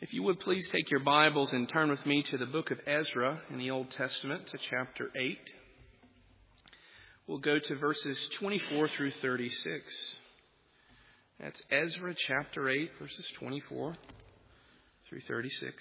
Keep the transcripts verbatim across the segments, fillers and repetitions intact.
If you would please take your Bibles and turn with me to the book of Ezra in the Old Testament, to chapter eight. We'll go to verses twenty-four through thirty-six. That's Ezra chapter eight, verses twenty-four through thirty-six.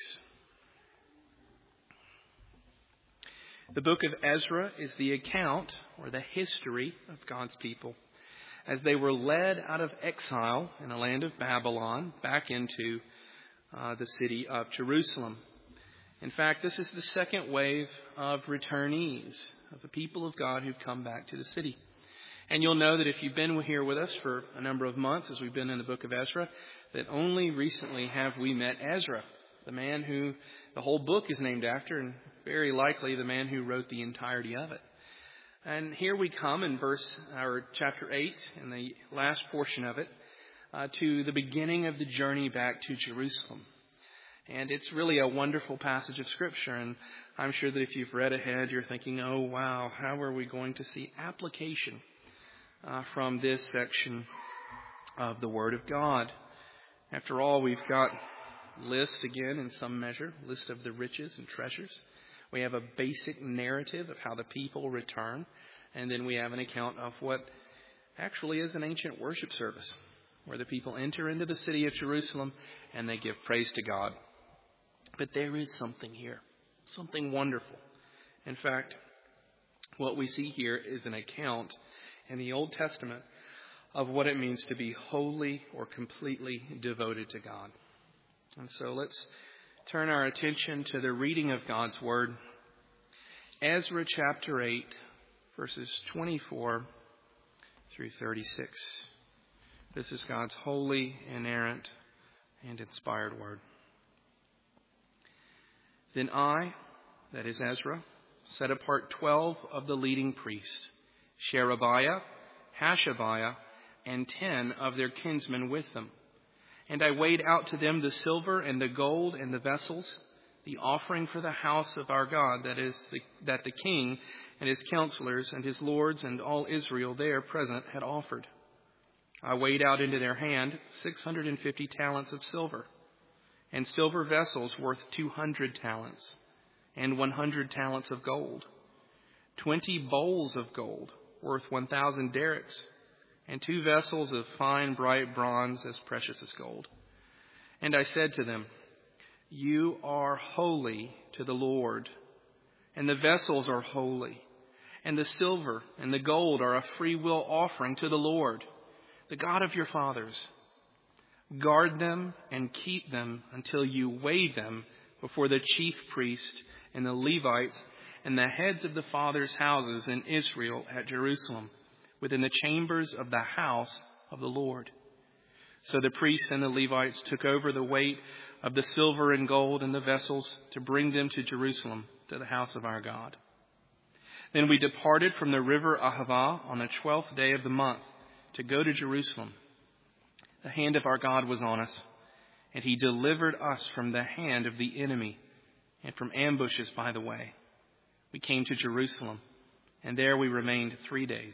The book of Ezra is the account or the history of God's people as they were led out of exile in the land of Babylon back into Uh, the city of Jerusalem. In fact, this is the second wave of returnees, of the people of God who've come back to the city. And you'll know that if you've been here with us for a number of months, as we've been in the book of Ezra, that only recently have we met Ezra, the man who the whole book is named after, and very likely the man who wrote the entirety of it. And here we come in verse, or chapter eight, in the last portion of it, Uh, to the beginning of the journey back to Jerusalem. And it's really a wonderful passage of Scripture. And I'm sure that if you've read ahead, you're thinking, oh, wow, how are we going to see application uh, from this section of the Word of God? After all, we've got list again in some measure, list of the riches and treasures. We have a basic narrative of how the people return. And then we have an account of what actually is an ancient worship service, where the people enter into the city of Jerusalem and they give praise to God. But there is something here, something wonderful. In fact, what we see here is an account in the Old Testament of what it means to be wholly or completely devoted to God. And so let's turn our attention to the reading of God's Word. Ezra chapter eight, verses twenty-four through thirty-six. This is God's holy, inerrant, and inspired word. Then I, that is Ezra, set apart twelve of the leading priests, Sherebiah, Hashabiah, and ten of their kinsmen with them. And I weighed out to them the silver and the gold and the vessels, the offering for the house of our God, that is, the, that the king and his counselors and his lords and all Israel there present had offered. I weighed out into their hand six hundred fifty talents of silver, and silver vessels worth two hundred talents, and one hundred talents of gold, twenty bowls of gold worth one thousand derricks, and two vessels of fine bright bronze as precious as gold. And I said to them, you are holy to the Lord, and the vessels are holy, and the silver and the gold are a free will offering to the Lord, the God of your fathers. Guard them and keep them until you weigh them before the chief priest and the Levites and the heads of the fathers' houses in Israel at Jerusalem, within the chambers of the house of the Lord. So the priests and the Levites took over the weight of the silver and gold and the vessels to bring them to Jerusalem, to the house of our God. Then we departed from the river Ahava on the twelfth day of the month, to go to Jerusalem. The hand of our God was on us, and he delivered us from the hand of the enemy and from ambushes by the way. We came to Jerusalem, and there we remained three days.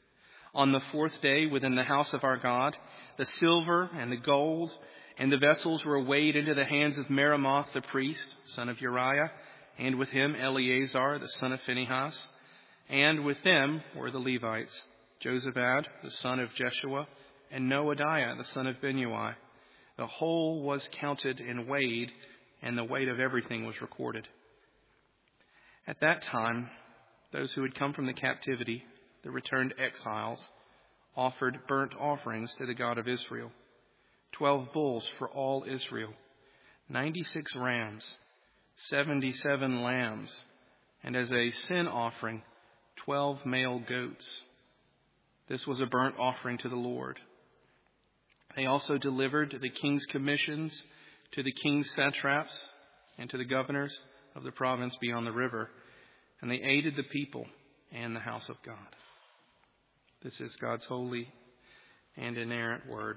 On the fourth day, within the house of our God, the silver and the gold and the vessels were weighed into the hands of Meremoth the priest, son of Uriah, and with him Eleazar the son of Phinehas, and with them were the Levites, Jozabad, the son of Jeshua, and Noadiah, the son of Binnui. The whole was counted and weighed, and the weight of everything was recorded. At that time, those who had come from the captivity, the returned exiles, offered burnt offerings to the God of Israel, twelve bulls for all Israel, ninety-six rams, seventy-seven lambs, and as a sin offering, twelve male goats. This was a burnt offering to the Lord. They also delivered the king's commissions to the king's satraps and to the governors of the province beyond the river, and they aided the people and the house of God. This is God's holy and inerrant word.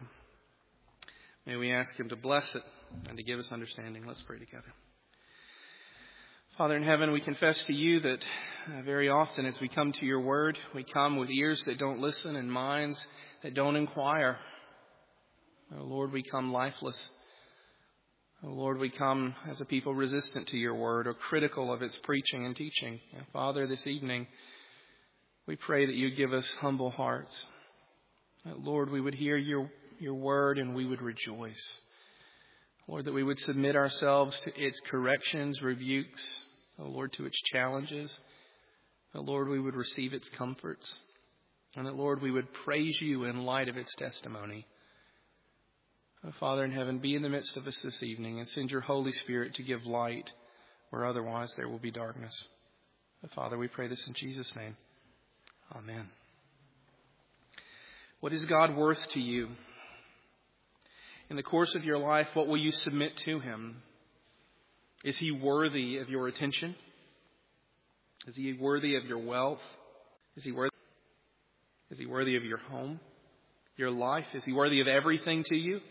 May we ask him to bless it and to give us understanding. Let's pray together. Father in heaven, we confess to you that uh, very often as we come to your word, we come with ears that don't listen and minds that don't inquire. Oh Lord, we come lifeless, Oh Lord, we come as a people resistant to your word or critical of its preaching and teaching. And Father, this evening, we pray that you give us humble hearts. That, Lord, we would hear your, your word and we would rejoice. Lord, that we would submit ourselves to its corrections, rebukes, oh Lord, to its challenges. That, Lord, we would receive its comforts. And that, Lord, we would praise you in light of its testimony. Oh, Father in heaven, be in the midst of us this evening and send your Holy Spirit to give light where otherwise there will be darkness. Oh, Father, we pray this in Jesus' name. Amen. What is God worth to you? In the course of your life, what will you submit to him? Is he worthy of your attention? Is he worthy of your wealth? Is he worthy? Is he worthy of your home, your life? Is he worthy of everything to you?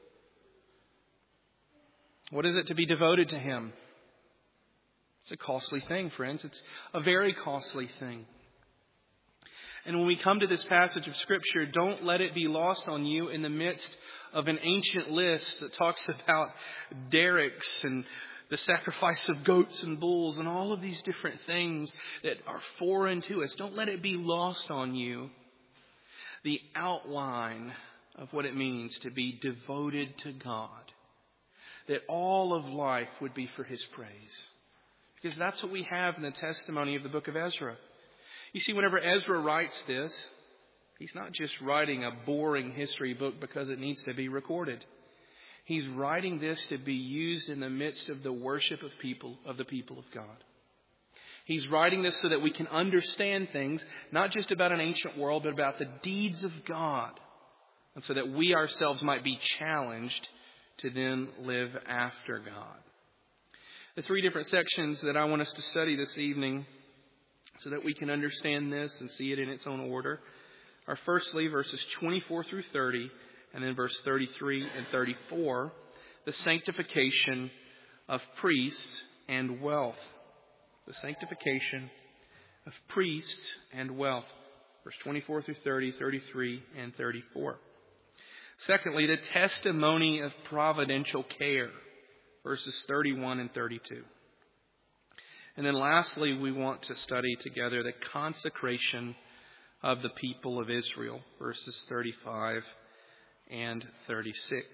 What is it to be devoted to him? It's a costly thing, friends. It's a very costly thing. And when we come to this passage of Scripture, don't let it be lost on you in the midst of an ancient list that talks about derricks and the sacrifice of goats and bulls and all of these different things that are foreign to us. Don't let it be lost on you the outline of what it means to be devoted to God. That all of life would be for his praise. Because that's what we have in the testimony of the book of Ezra. You see, whenever Ezra writes this, he's not just writing a boring history book because it needs to be recorded. He's writing this to be used in the midst of the worship of people, of the people of God. He's writing this so that we can understand things, not just about an ancient world, but about the deeds of God. And so that we ourselves might be challenged to then live after God. The three different sections that I want us to study this evening so that we can understand this and see it in its own order are firstly verses twenty-four through thirty and then verse thirty-three and thirty-four, the sanctification of priests and wealth. The sanctification of priests and wealth. Verse twenty-four through thirty, thirty-three and thirty-four. Secondly, the testimony of providential care, verses thirty-one and thirty-two. And then lastly, we want to study together the consecration of the people of Israel, verses thirty-five and thirty-six.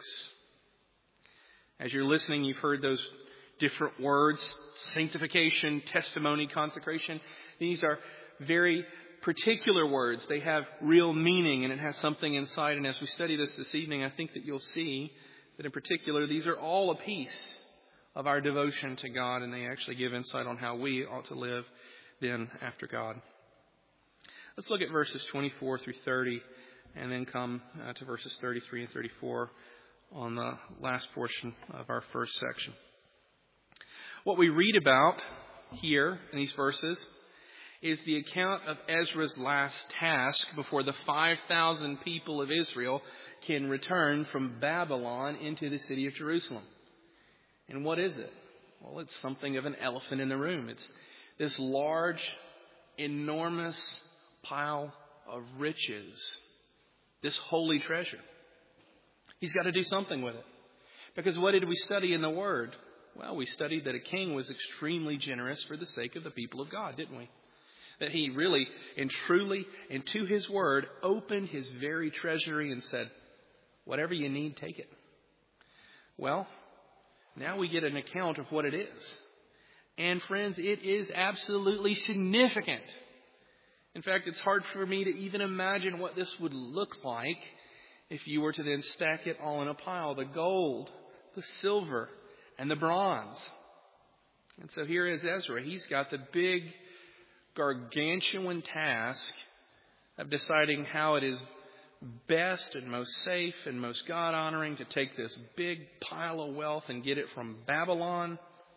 As you're listening, you've heard those different words, sanctification, testimony, consecration. These are very particular words. They have real meaning and it has something inside. And as we study this this evening, I think that you'll see that in particular, these are all a piece of our devotion to God, and they actually give insight on how we ought to live then after God. Let's look at verses twenty-four through thirty and then come uh, to verses thirty-three and thirty-four on the last portion of our first section. What we read about here in these verses is the account of Ezra's last task before the five thousand people of Israel can return from Babylon into the city of Jerusalem. And what is it? Well, it's something of an elephant in the room. It's this large, enormous pile of riches, this holy treasure. He's got to do something with it. Because what did we study in the Word? Well, we studied that a king was extremely generous for the sake of the people of God, didn't we? That he really and truly and to his word opened his very treasury and said, whatever you need, take it. Well, now we get an account of what it is. And friends, it is absolutely significant. In fact, it's hard for me to even imagine what this would look like if you were to then stack it all in a pile. The gold, the silver, and the bronze. And so here is Ezra. He's got the big gargantuan task of deciding how it is best and most safe and most God-honoring to take this big pile of wealth and get it from Babylon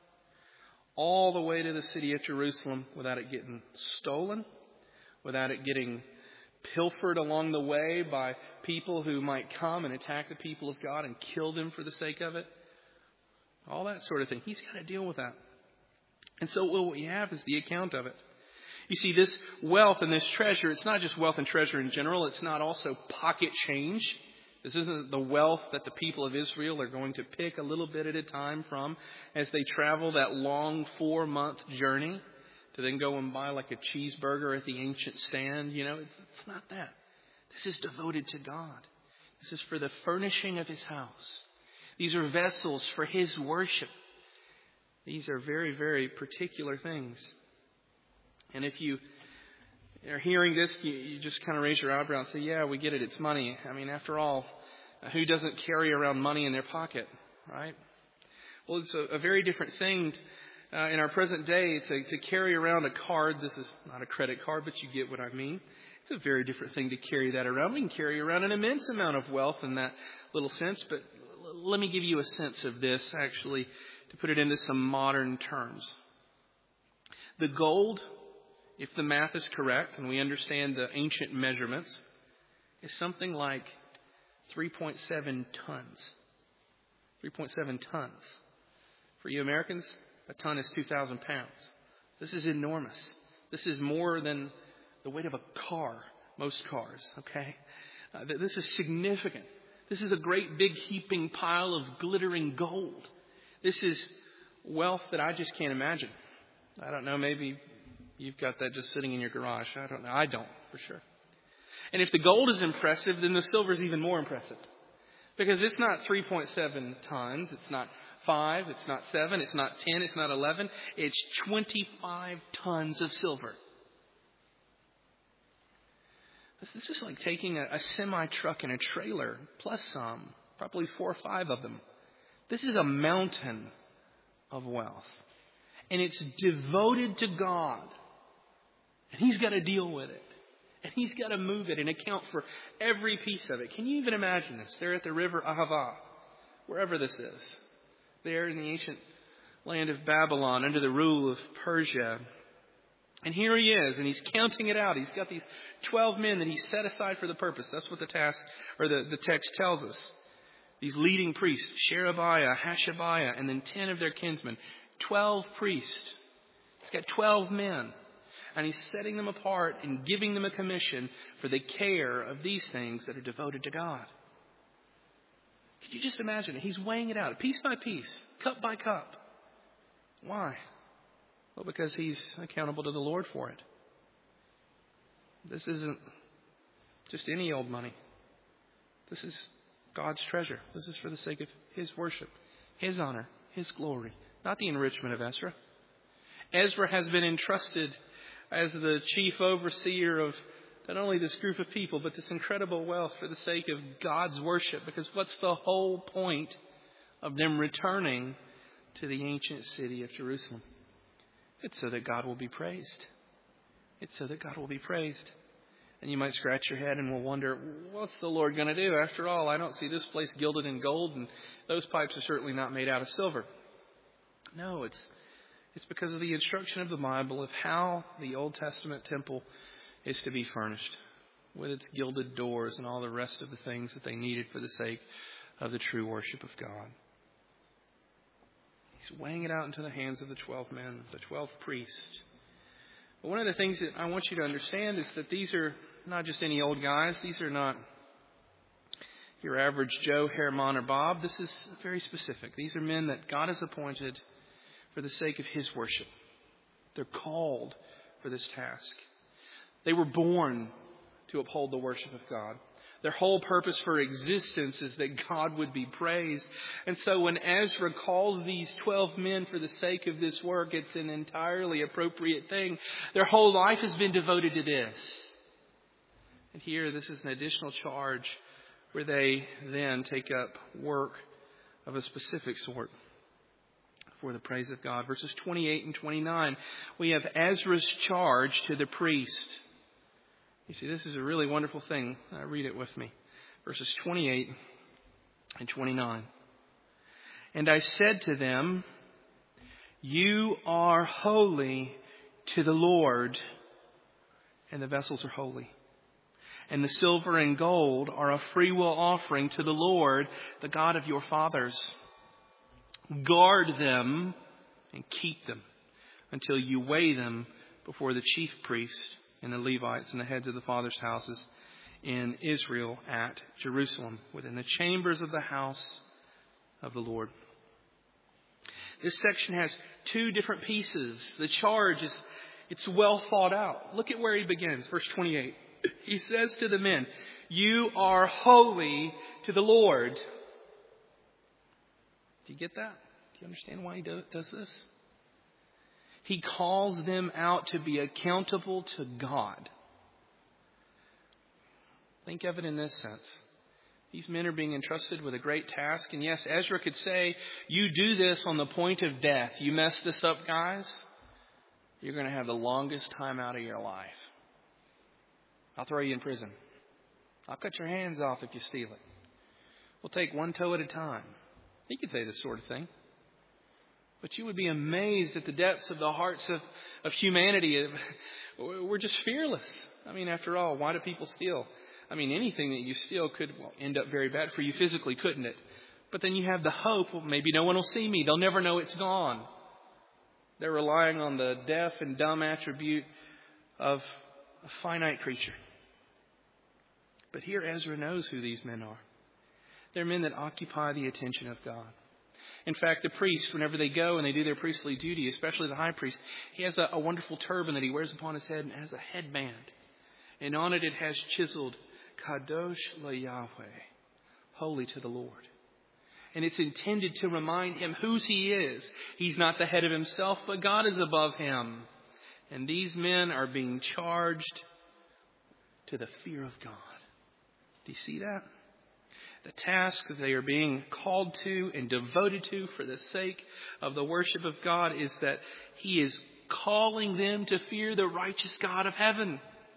all the way to the city of Jerusalem without it getting stolen, without it getting pilfered along the way by people who might come and attack the people of God and kill them for the sake of it. All that sort of thing. He's got to deal with that. And so what we have is the account of it. You see, this wealth and this treasure, it's not just wealth and treasure in general. It's not also pocket change. This isn't the wealth that the people of Israel are going to pick a little bit at a time from as they travel that long four-month journey to then go and buy like a cheeseburger at the ancient stand. You know, it's, it's not that. This is devoted to God. This is for the furnishing of His house. These are vessels for His worship. These are very, very particular things. And if you are hearing this, you, you just kind of raise your eyebrow and say, yeah, we get it. It's money. I mean, after all, who doesn't carry around money in their pocket, right? Well, it's a, a very different thing uh, in our present day to, to carry around a card. This is not a credit card, but you get what I mean. It's a very different thing to carry that around. We can carry around an immense amount of wealth in that little sense, but let me give you a sense of this, actually, to put it into some modern terms. The gold, if the math is correct, and we understand the ancient measurements, is something like three point seven tons. three point seven tons. For you Americans, a ton is two thousand pounds. This is enormous. This is more than the weight of a car, most cars, okay? Uh, this is significant. This is a great big heaping pile of glittering gold. This is wealth that I just can't imagine. I don't know, maybe you've got that just sitting in your garage. I don't know. I don't, for sure. And if the gold is impressive, then the silver is even more impressive. Because it's not three point seven tons. It's not five. It's not seven. It's not ten. It's not eleven. It's twenty-five tons of silver. This is like taking a, a semi-truck and a trailer, plus some, probably four or five of them. This is a mountain of wealth. And it's devoted to God. And He's got to deal with it. And He's got to move it and account for every piece of it. Can you even imagine this? They're at the river Ahava, wherever this is. There in the ancient land of Babylon, under the rule of Persia. And here he is, and he's counting it out. He's got these twelve men that he's set aside for the purpose. That's what the task or the, the text tells us. These leading priests, Sherebiah, Hashabiah, and then ten of their kinsmen. Twelve priests. He's got twelve men. And he's setting them apart and giving them a commission for the care of these things that are devoted to God. Could you just imagine it? He's weighing it out piece by piece, cup by cup. Why? Well, because he's accountable to the Lord for it. This isn't just any old money. This is God's treasure. This is for the sake of His worship, His honor, His glory, not the enrichment of Ezra. Ezra has been entrusted as the chief overseer of not only this group of people, but this incredible wealth for the sake of God's worship. Because what's the whole point of them returning to the ancient city of Jerusalem? It's so that God will be praised. It's so that God will be praised. And you might scratch your head and will wonder, what's the Lord going to do? After all, I don't see this place gilded in gold, and those pipes are certainly not made out of silver. No, it's it's because of the instruction of the Bible of how the Old Testament temple is to be furnished, with its gilded doors and all the rest of the things that they needed for the sake of the true worship of God. He's weighing it out into the hands of the twelve men, the twelve priests. But one of the things that I want you to understand is that these are not just any old guys. These are not your average Joe, Herman, or Bob. This is very specific. These are men that God has appointed for the sake of His worship. They're called for this task. They were born to uphold the worship of God. Their whole purpose for existence is that God would be praised. And so when Ezra calls these twelve men for the sake of this work, it's an entirely appropriate thing. Their whole life has been devoted to this. And here, this is an additional charge where they then take up work of a specific sort for the praise of God. Verses twenty-eight and twenty-nine, we have Ezra's charge to the priest. You see, this is a really wonderful thing. Uh, read it with me. Verses twenty-eight and twenty-nine. And I said to them, you are holy to the Lord, and the vessels are holy. And the silver and gold are a freewill offering to the Lord, the God of your fathers. Guard them and keep them until you weigh them before the chief priest and the Levites and the heads of the fathers' houses in Israel at Jerusalem, within the chambers of the house of the Lord. This section has two different pieces. The charge is, it's well thought out. Look at where he begins, verse twenty-eight. He says to the men, "You are holy to the Lord." Do you get that? Do you understand why he do, does this? He calls them out to be accountable to God. Think of it in this sense. These men are being entrusted with a great task. And yes, Ezra could say, "You do this on the point of death. You mess this up, guys, you're going to have the longest time out of your life. I'll throw you in prison. I'll cut your hands off if you steal it. We'll take one toe at a time." He could say this sort of thing. But you would be amazed at the depths of the hearts of, of humanity. We're just fearless. I mean, after all, why do people steal? I mean, anything that you steal could well, end up very bad for you physically, couldn't it? But then you have the hope, well, maybe no one will see me. They'll never know it's gone. They're relying on the deaf and dumb attribute of a finite creature. But here Ezra knows who these men are. They're men that occupy the attention of God. In fact, the priests, whenever they go and they do their priestly duty, especially the high priest, he has a, a wonderful turban that he wears upon his head and has a headband. And on it, it has chiseled, Kadosh LaYahweh, holy to the Lord. And it's intended to remind him whose he is. He's not the head of himself, but God is above him. And these men are being charged to the fear of God. Do you see that? The task that they are being called to and devoted to for the sake of the worship of God is that he is calling them to fear the righteous God of heaven.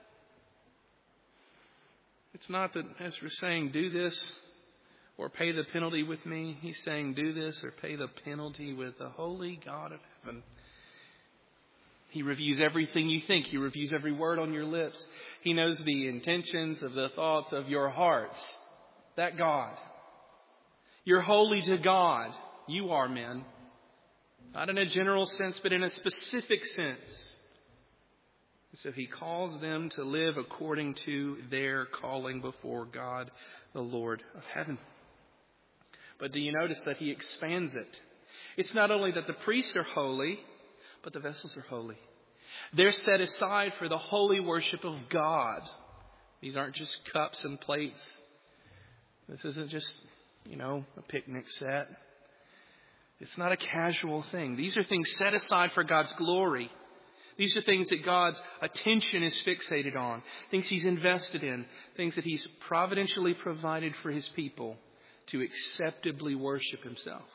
It's not that Ezra's saying, "Do this or pay the penalty with me." He's saying, "Do this or pay the penalty with the holy God of heaven." He reviews everything you think. He reviews every word on your lips. He knows the intentions of the thoughts of your hearts. That God. You're holy to God. You are, men. Not in a general sense, but in a specific sense. So he calls them to live according to their calling before God, the Lord of heaven. But do you notice that he expands it? It's not only that the priests are holy, but the vessels are holy. They're set aside for the holy worship of God. These aren't just cups and plates. This isn't just, you know, a picnic set. It's not a casual thing. These are things set aside for God's glory. These are things that God's attention is fixated on. Things he's invested in. Things that he's providentially provided for his people to acceptably worship himself.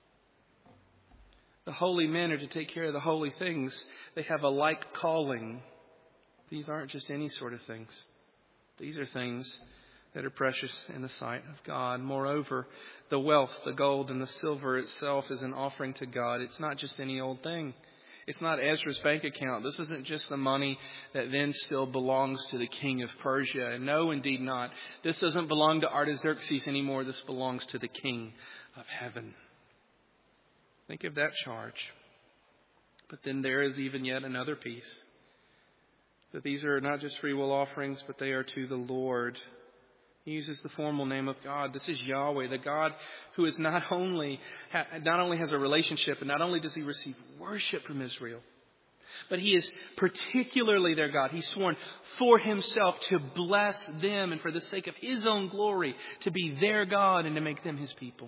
The holy men are to take care of the holy things. They have a like calling. These aren't just any sort of things. These are things that are precious in the sight of God. Moreover, the wealth, the gold and the silver itself is an offering to God. It's not just any old thing. It's not Ezra's bank account. This isn't just the money that then still belongs to the king of Persia. And no, indeed not. This doesn't belong to Artaxerxes anymore. This belongs to the king of heaven. Think of that charge. But then there is even yet another piece. That these are not just free will offerings, but they are to the Lord. He uses the formal name of God. This is Yahweh, the God who is not only not only has a relationship, and not only does he receive worship from Israel, but he is particularly their God. He's sworn for himself to bless them and for the sake of his own glory to be their God and to make them his people.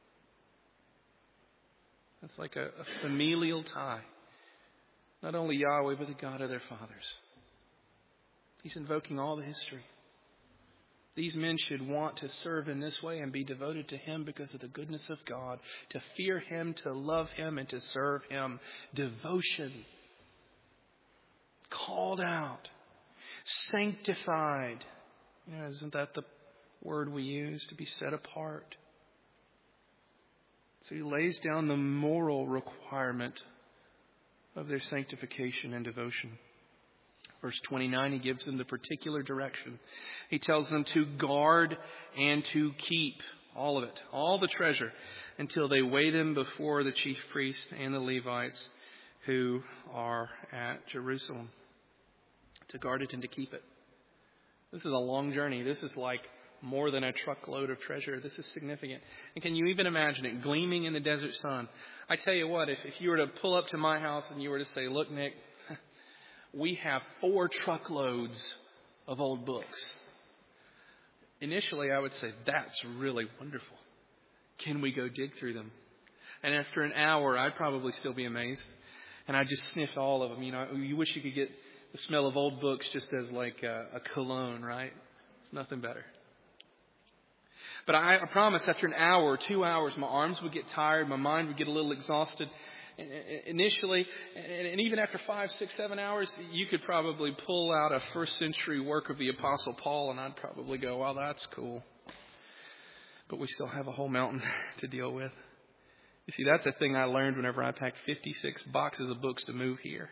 That's like a, a familial tie. Not only Yahweh, but the God of their fathers. He's invoking all the history. These men should want to serve in this way and be devoted to him because of the goodness of God, to fear him, to love him, and to serve him. Devotion. Called out. Sanctified. You know, isn't that the word we use? To be set apart. So he lays down the moral requirement of their sanctification and devotion. Verse twenty-nine, he gives them the particular direction. He tells them to guard and to keep all of it, all the treasure, until they weigh them before the chief priest and the Levites who are at Jerusalem. To guard it and to keep it. This is a long journey. This is like more than a truckload of treasure. This is significant. And can you even imagine it gleaming in the desert sun? I tell you what, if, if you were to pull up to my house and you were to say, look, Nick, we have four truckloads of old books. Initially, I would say, that's really wonderful. Can we go dig through them? And after an hour, I'd probably still be amazed. And I'd just sniff all of them. You know, you wish you could get the smell of old books just as like a, a cologne, right? Nothing better. But I, I promise after an hour or two hours, my arms would get tired. My mind would get a little exhausted. And, and initially, and, and even after five, six, seven hours, you could probably pull out a first century work of the Apostle Paul, and I'd probably go, well, that's cool. But we still have a whole mountain to deal with. You see, that's the thing I learned whenever I packed fifty-six boxes of books to move here.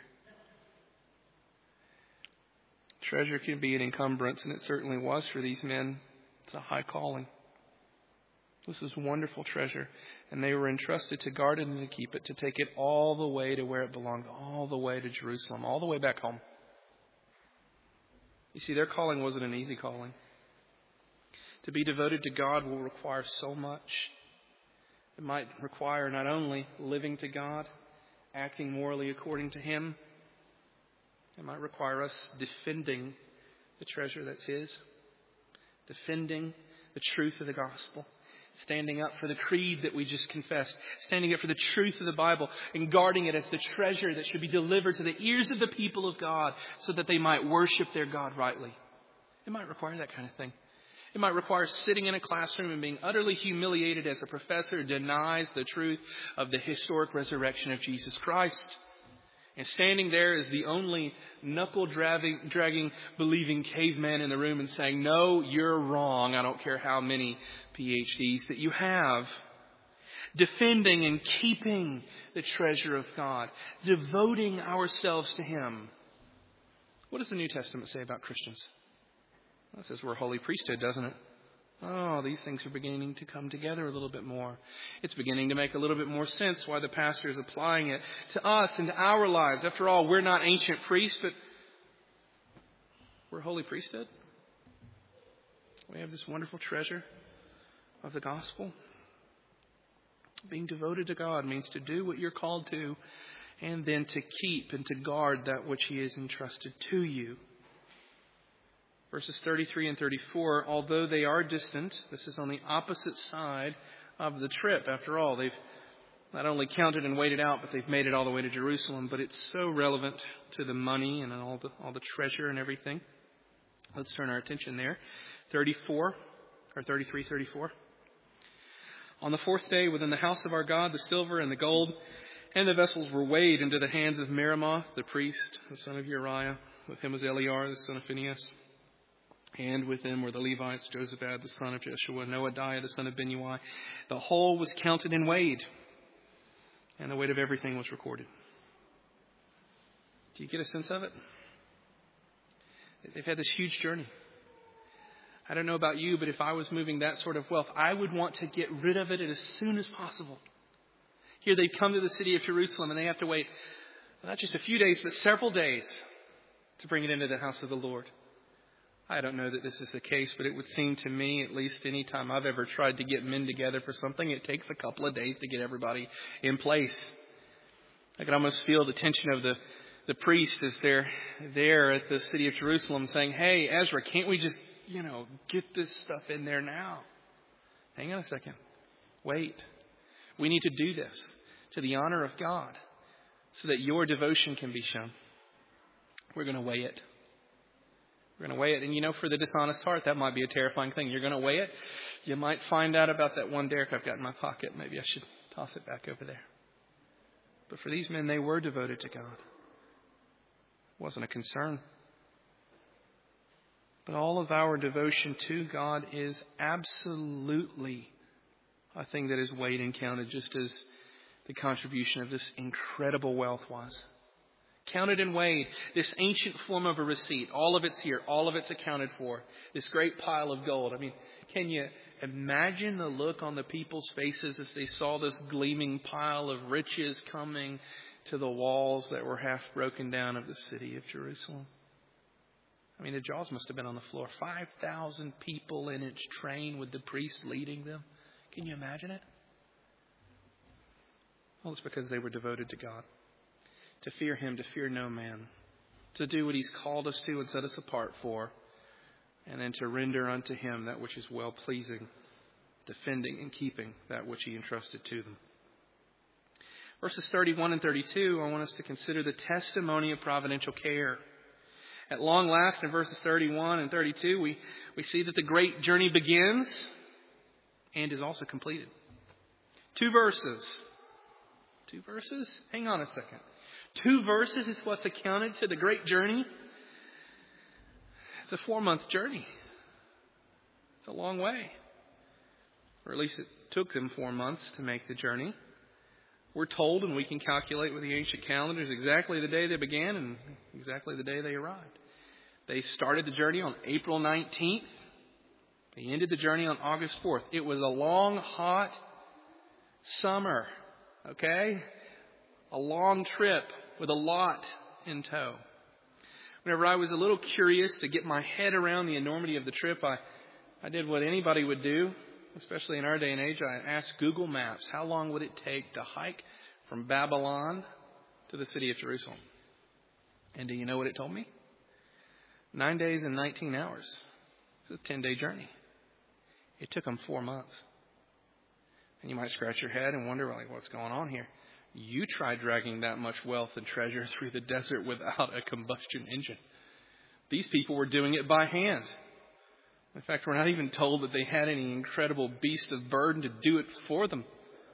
Treasure can be an encumbrance, and it certainly was for these men. It's a high calling. This was wonderful treasure, and they were entrusted to guard it and to keep it, to take it all the way to where it belonged, all the way to Jerusalem, all the way back home. You see, their calling wasn't an easy calling. To be devoted to God will require so much. It might require not only living to God, acting morally according to Him. It might require us defending the treasure that's His, defending the truth of the gospel, standing up for the creed that we just confessed, standing up for the truth of the Bible and guarding it as the treasure that should be delivered to the ears of the people of God so that they might worship their God rightly. It might require that kind of thing. It might require sitting in a classroom and being utterly humiliated as a professor denies the truth of the historic resurrection of Jesus Christ. And standing there as the only knuckle-dragging, dragging, believing caveman in the room and saying, no, you're wrong. I don't care how many P H Ds that you have. Defending and keeping the treasure of God. Devoting ourselves to Him. What does the New Testament say about Christians? Well, it says we're a holy priesthood, doesn't it? Oh, these things are beginning to come together a little bit more. It's beginning to make a little bit more sense why the pastor is applying it to us and to our lives. After all, we're not ancient priests, but we're a holy priesthood. We have this wonderful treasure of the gospel. Being devoted to God means to do what you're called to and then to keep and to guard that which He has entrusted to you. Verses thirty-three and thirty-four, although they are distant, this is on the opposite side of the trip. After all, they've not only counted and weighed it out, but they've made it all the way to Jerusalem. But it's so relevant to the money and all the all the treasure and everything. Let's turn our attention there. thirty-four, or thirty-three, thirty-four. On the fourth day, within the house of our God, the silver and the gold and the vessels were weighed into the hands of Meremoth, the priest, the son of Uriah. With him was Eleazar, the son of Phinehas. And with them were the Levites, Josabad, the son of Jeshua, Noadiah, the son of Binnui. The whole was counted and weighed, and the weight of everything was recorded. Do you get a sense of it? They've had this huge journey. I don't know about you, but if I was moving that sort of wealth, I would want to get rid of it as soon as possible. Here they've come to the city of Jerusalem, and they have to wait not just a few days, but several days to bring it into the house of the Lord. I don't know that this is the case, but it would seem to me, at least any time I've ever tried to get men together for something, it takes a couple of days to get everybody in place. I can almost feel the tension of the, the priest as they're there at the city of Jerusalem saying, hey, Ezra, can't we just, you know, get this stuff in there now? Hang on a second. Wait. We need to do this to the honor of God so that your devotion can be shown. We're going to weigh it. We're going to weigh it. And you know, for the dishonest heart, that might be a terrifying thing. You're going to weigh it. You might find out about that one derrick I've got in my pocket. Maybe I should toss it back over there. But for these men, they were devoted to God. It wasn't a concern. But all of our devotion to God is absolutely a thing that is weighed and counted, just as the contribution of this incredible wealth was. Counted and weighed, this ancient form of a receipt. All of it's here. All of it's accounted for. This great pile of gold. I mean, can you imagine the look on the people's faces as they saw this gleaming pile of riches coming to the walls that were half broken down of the city of Jerusalem? I mean, the jaws must have been on the floor. five thousand people in its train with the priest leading them. Can you imagine it? Well, it's because they were devoted to God. To fear Him, to fear no man. To do what He's called us to and set us apart for. And then to render unto Him that which is well-pleasing, defending and keeping that which He entrusted to them. Verses thirty-one and thirty-two, I want us to consider the testimony of providential care. At long last, in verses thirty-one and thirty-two, we, we see that the great journey begins and is also completed. Two verses. Two verses? Hang on a second. Two verses is what's accounted to the great journey? It's a four-month journey. It's a long way. Or at least it took them four months to make the journey. We're told, and we can calculate with the ancient calendars, exactly the day they began and exactly the day they arrived. They started the journey on April nineteenth. They ended the journey on August fourth. It was a long, hot summer. Okay? A long trip with a lot in tow. Whenever I was a little curious to get my head around the enormity of the trip, I, I did what anybody would do. Especially in our day and age, I asked Google Maps, how long would it take to hike from Babylon to the city of Jerusalem? And do you know what it told me? Nine days and nineteen hours. It's a ten-day journey. It took them four months. And you might scratch your head and wonder, like, what's going on here? You try dragging that much wealth and treasure through the desert without a combustion engine. These people were doing it by hand. In fact, we're not even told that they had any incredible beast of burden to do it for them.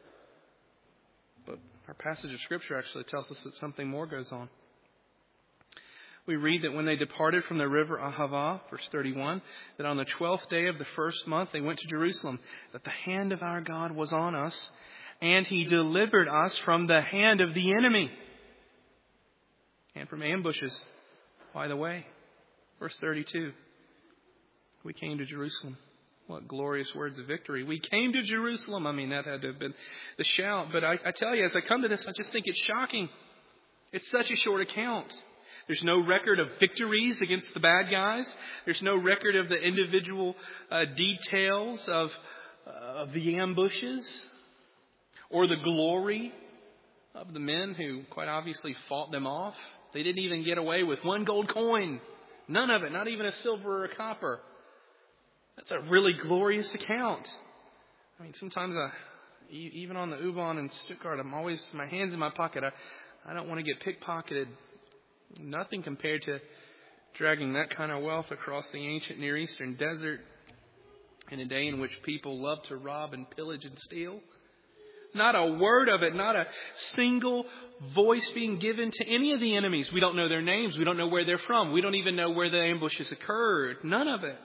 But our passage of Scripture actually tells us that something more goes on. We read that when they departed from the river Ahava, verse thirty-one, that on the twelfth day of the first month they went to Jerusalem, that the hand of our God was on us, and He delivered us from the hand of the enemy and from ambushes by the way. Verse thirty-two. We came to Jerusalem. What glorious words of victory. We came to Jerusalem. I mean, that had to have been the shout. But I, I tell you, as I come to this, I just think it's shocking. It's such a short account. There's no record of victories against the bad guys. There's no record of the individual uh, details of, uh, of the ambushes or the glory of the men who quite obviously fought them off. They didn't even get away with one gold coin. None of it. Not even a silver or a copper. That's a really glorious account. I mean, sometimes I, even on the U-Bahn in Stuttgart, I'm always, my hand's in my pocket. I, I don't want to get pickpocketed. Nothing compared to dragging that kind of wealth across the ancient Near Eastern desert in a day in which people love to rob and pillage and steal. Not a word of it, not a single voice being given to any of the enemies. We don't know their names. We don't know where they're from. We don't even know where the ambushes occurred. None of it.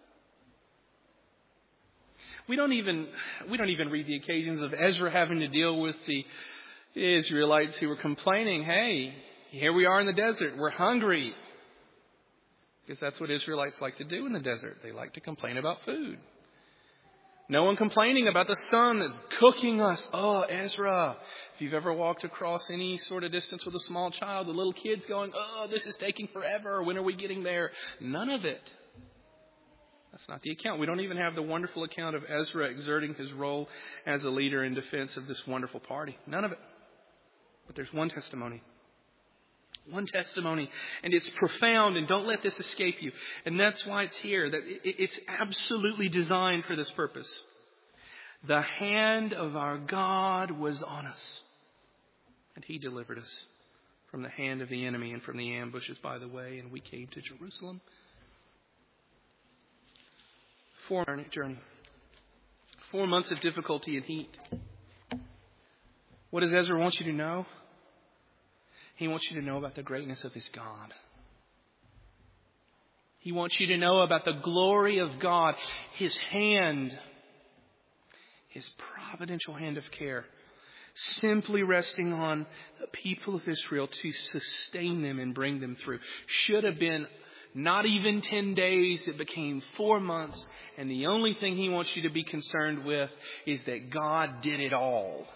We don't even we don't even read the occasions of Ezra having to deal with the Israelites who were complaining, hey, here we are in the desert. We're hungry. Because that's what Israelites like to do in the desert. They like to complain about food. No one complaining about the sun that's cooking us. Oh, Ezra, if you've ever walked across any sort of distance with a small child, the little kid's going, oh, this is taking forever. When are we getting there? None of it. That's not the account. We don't even have the wonderful account of Ezra exerting his role as a leader in defense of this wonderful party. None of it. But there's one testimony. One testimony. And it's profound, and don't let this escape you. And that's why it's here. That it's absolutely designed for this purpose. The hand of our God was on us. And He delivered us from the hand of the enemy and from the ambushes by the way. And we came to Jerusalem. Four month journey. Four months of difficulty and heat. What does Ezra want you to know? He wants you to know about the greatness of his God. He wants you to know about the glory of God. His hand. His providential hand of care. Simply resting on the people of Israel to sustain them and bring them through. Should have been not even ten days. It became four months. And the only thing He wants you to be concerned with is that God did it all.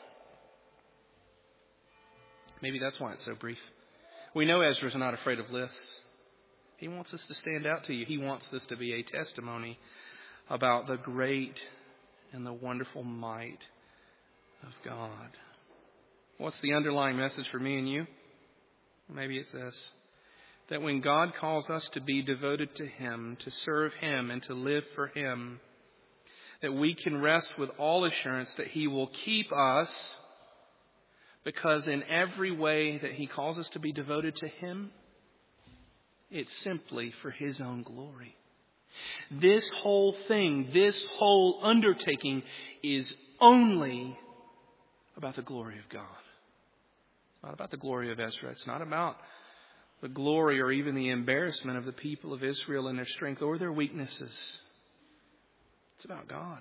Maybe that's why it's so brief. We know Ezra's not afraid of lists. He wants us to stand out to you. He wants this to be a testimony about the great and the wonderful might of God. What's the underlying message for me and you? Maybe it's this: that when God calls us to be devoted to Him, to serve Him, and to live for Him, that we can rest with all assurance that He will keep us, because in every way that He calls us to be devoted to Him, it's simply for His own glory. This whole thing, this whole undertaking is only about the glory of God. It's not about the glory of Ezra. It's not about the glory or even the embarrassment of the people of Israel and their strength or their weaknesses. It's about God.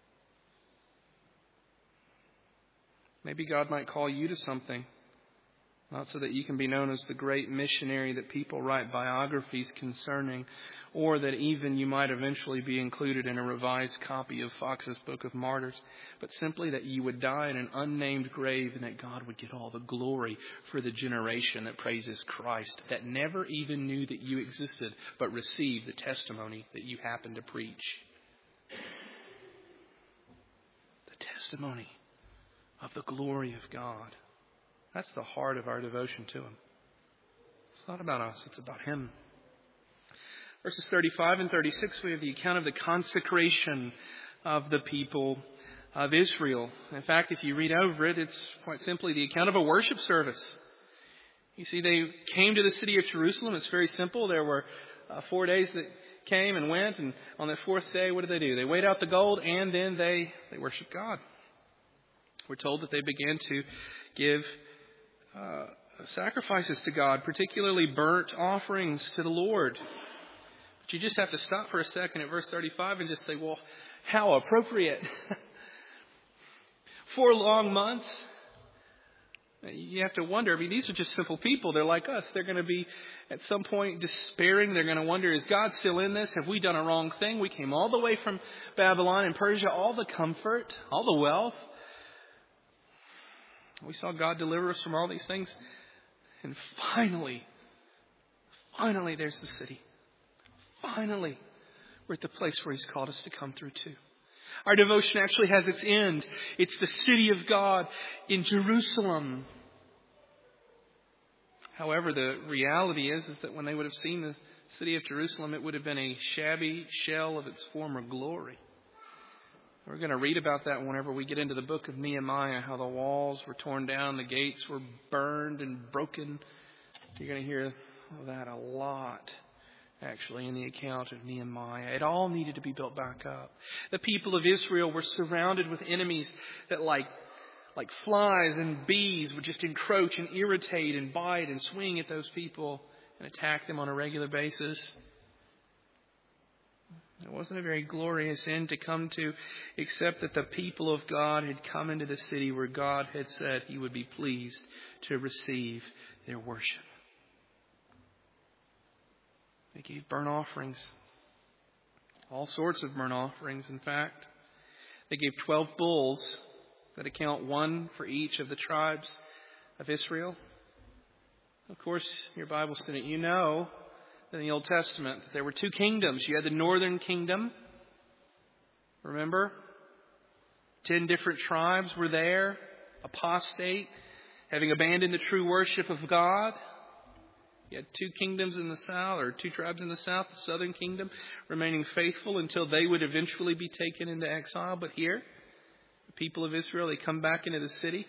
Maybe God might call you to something, not so that you can be known as the great missionary that people write biographies concerning, or that even you might eventually be included in a revised copy of Fox's Book of Martyrs, but simply that you would die in an unnamed grave and that God would get all the glory for the generation that praises Christ, that never even knew that you existed, but received the testimony that you happened to preach. The testimony of the glory of God. That's the heart of our devotion to Him. It's not about us, it's about Him. Verses thirty-five and thirty-six, we have the account of the consecration of the people of Israel. In fact, if you read over it, it's quite simply the account of a worship service. You see, they came to the city of Jerusalem. It's very simple. There were uh, four days that came and went, and on the fourth day, what did they do? They weighed out the gold, and then they, they worshiped God. We're told that they began to give Uh, sacrifices to God, particularly burnt offerings to the Lord. But you just have to stop for a second at verse thirty-five and just say, well, how appropriate. Four long months. You have to wonder. I mean, these are just simple people. They're like us. They're going to be at some point despairing. They're going to wonder, is God still in this? Have we done a wrong thing? We came all the way from Babylon and Persia, all the comfort, all the wealth. We saw God deliver us from all these things. And finally, finally, there's the city. Finally, we're at the place where He's called us to come through to. Our devotion actually has its end. It's the city of God in Jerusalem. However, the reality is, is that when they would have seen the city of Jerusalem, it would have been a shabby shell of its former glory. We're going to read about that whenever we get into the book of Nehemiah, how the walls were torn down, the gates were burned and broken. You're going to hear that a lot, actually, in the account of Nehemiah. It all needed to be built back up. The people of Israel were surrounded with enemies that, like, like flies and bees, would just encroach and irritate and bite and swing at those people and attack them on a regular basis. It wasn't a very glorious end to come to, except that the people of God had come into the city where God had said He would be pleased to receive their worship. They gave burnt offerings. All sorts of burnt offerings, in fact. They gave twelve bulls that account one for each of the tribes of Israel. Of course, your Bible student, you know in the Old Testament that there were two kingdoms. You had the northern kingdom. Remember? Ten different tribes were there, apostate, having abandoned the true worship of God. You had two kingdoms in the south, or two tribes in the south, the southern kingdom, remaining faithful until they would eventually be taken into exile. But here, the people of Israel, they come back into the city.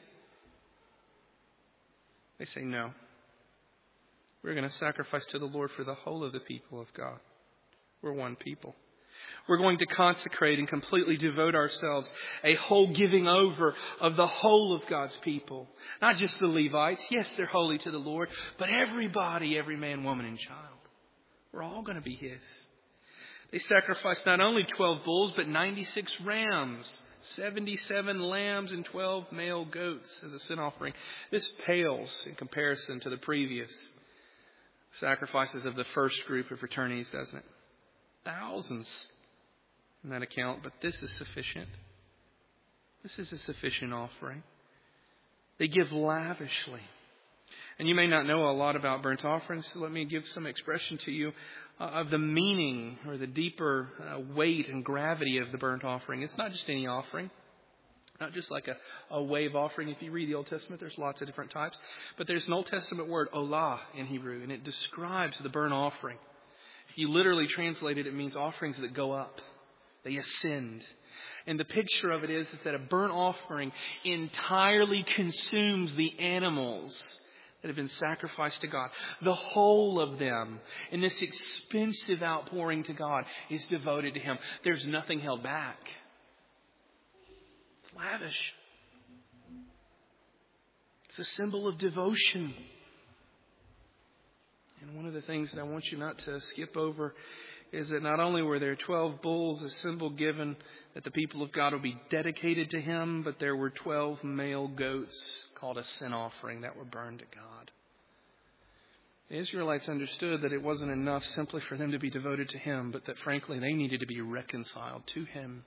They say, no. We're going to sacrifice to the Lord for the whole of the people of God. We're one people. We're going to consecrate and completely devote ourselves, a whole giving over of the whole of God's people. Not just the Levites. Yes, they're holy to the Lord, but everybody, every man, woman, and child. We're all going to be His. They sacrificed not only twelve bulls, but ninety-six rams, seventy-seven lambs, and twelve male goats as a sin offering. This pales in comparison to the previous sacrifices of the first group of returnees, doesn't it? Thousands in that account, but this is sufficient. This is a sufficient offering. They give lavishly. And you may not know a lot about burnt offerings, so let me give some expression to you uh, of the meaning or the deeper uh, weight and gravity of the burnt offering. It's not just any offering. Not just like a, a wave offering. If you read the Old Testament, there's lots of different types. But there's an Old Testament word, olah, in Hebrew, and it describes the burnt offering. If you literally translate it, it means offerings that go up. They ascend. And the picture of it is, is that a burnt offering entirely consumes the animals that have been sacrificed to God. The whole of them, in this expensive outpouring to God, is devoted to Him. There's nothing held back. Lavish. It's a symbol of devotion. And one of the things that I want you not to skip over is that not only were there twelve bulls, a symbol given that the people of God will be dedicated to Him, but there were twelve male goats called a sin offering that were burned to God. The Israelites understood that it wasn't enough simply for them to be devoted to Him, but that frankly they needed to be reconciled to Him.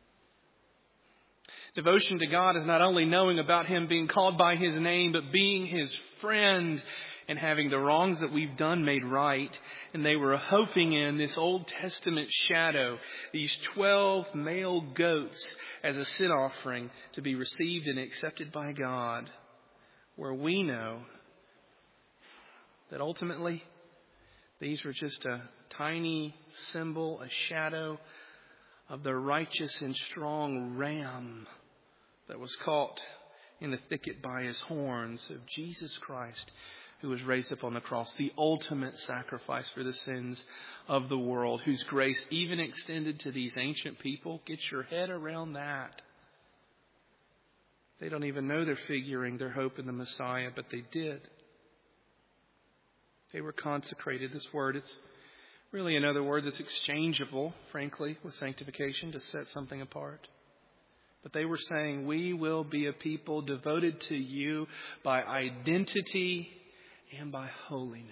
Devotion to God is not only knowing about Him, being called by His name, but being His friend and having the wrongs that we've done made right. And they were hoping in this Old Testament shadow, these twelve male goats as a sin offering to be received and accepted by God, where we know that ultimately these were just a tiny symbol, a shadow of the righteous and strong ram that was caught in the thicket by His horns, of Jesus Christ, who was raised up on the cross, the ultimate sacrifice for the sins of the world, whose grace even extended to these ancient people. Get your head around that. They don't even know they're figuring their hope in the Messiah, but they did. They were consecrated. This word, it's really another word that's exchangeable, frankly, with sanctification, to set something apart. But they were saying, we will be a people devoted to You by identity and by holiness.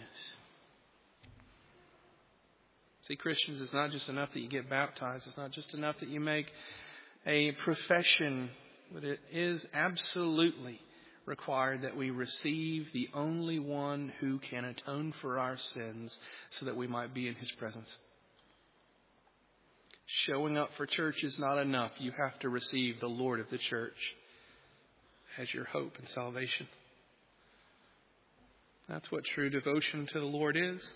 See, Christians, it's not just enough that you get baptized. It's not just enough that you make a profession. But it is absolutely required that we receive the only one who can atone for our sins so that we might be in His presence. Showing up for church is not enough. You have to receive the Lord of the church as your hope and salvation. That's what true devotion to the Lord is.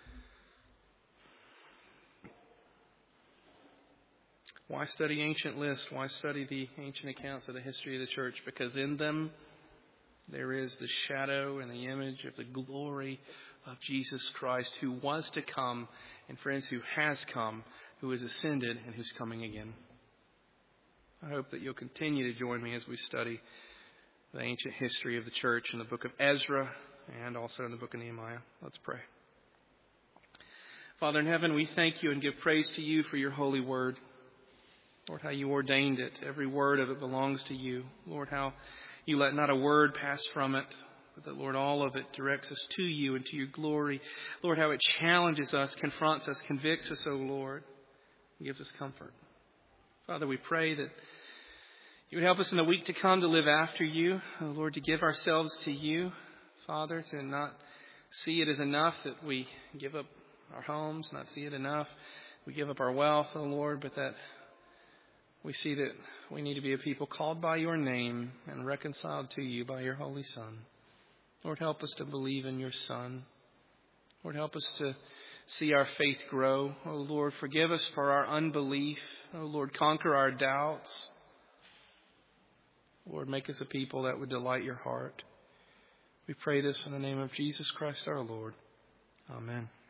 Why study ancient lists? Why study the ancient accounts of the history of the church? Because in them there is the shadow and the image of the glory of Jesus Christ, who was to come, and friends, who has come, who has ascended, and who's coming again. I hope that you'll continue to join me as we study the ancient history of the church in the book of Ezra and also in the book of Nehemiah. Let's pray. Father in heaven, we thank You and give praise to You for Your holy word. Lord, how You ordained it. Every word of it belongs to You. Lord, how You let not a word pass from it, but that, Lord, all of it directs us to You and to Your glory. Lord, how it challenges us, confronts us, convicts us, O Lord, and gives us comfort. Father, we pray that You would help us in the week to come to live after You, O Lord, to give ourselves to You, Father, to not see it as enough that we give up our homes, not see it enough we give up our wealth, O Lord, but that we see that we need to be a people called by Your name and reconciled to You by Your Holy Son. Lord, help us to believe in Your Son. Lord, help us to see our faith grow. Oh, Lord, forgive us for our unbelief. Oh, Lord, conquer our doubts. Lord, make us a people that would delight Your heart. We pray this in the name of Jesus Christ our Lord. Amen.